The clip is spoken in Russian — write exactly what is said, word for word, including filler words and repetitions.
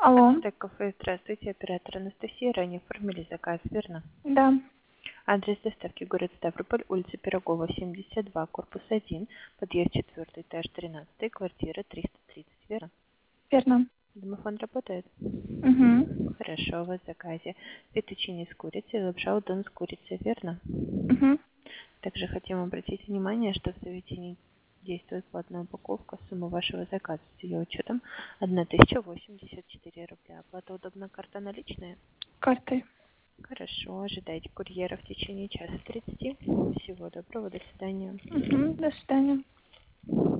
Алло. Ацтек кафе, здравствуйте, оператор Анастасия, ранее оформили заказ, верно? Да, Адрес доставки город Ставрополь, улица Пирогова, семьдесят два, корпус один, подъезд четвертый, этаж тринадцатый, квартира триста тридцать, верно? верно. Домофон работает? Угу. Хорошо, у вас в заказе фетучини с курицей, лапша удон с курицей, верно? Угу. Также хотим обратить внимание, что в заведении действует платная упаковка. Сумма вашего заказа с ее учетом тысяча восемьдесят четыре рубля. Оплата удобна, карта наличная? Картой. Хорошо, ожидайте курьера в течение часа тридцати. Всего доброго, до свидания. Угу. До свидания.